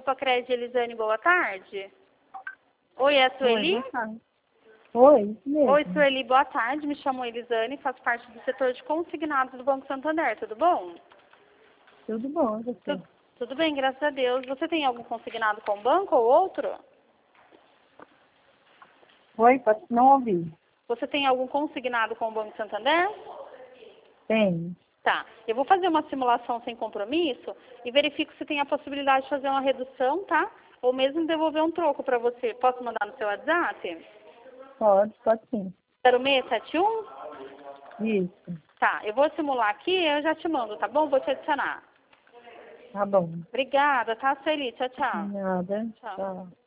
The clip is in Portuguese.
Copacred, Elisane, boa tarde. Oi, é a Sueli? Oi, boa tarde. Oi, isso mesmo. Oi, Sueli, boa tarde. Me chamo Elisane, faço parte do setor de consignados do Banco Santander, tudo bom? Tudo bom, você? Tudo bem, graças a Deus. Você tem algum consignado com o banco ou outro? Oi, não ouvi. Você tem algum consignado com o Banco Santander? Tem. Tá. Eu vou fazer uma simulação sem compromisso e verifico se tem a possibilidade de fazer uma redução, tá? Ou mesmo devolver um troco para você. Posso mandar no seu WhatsApp? Pode sim. 0671? Isso. Tá. Eu vou simular aqui e eu já te mando, tá bom? Vou te adicionar. Tá bom. Obrigada, tá, Sueli? Tchau, tchau. Nada. Tchau. Tchau.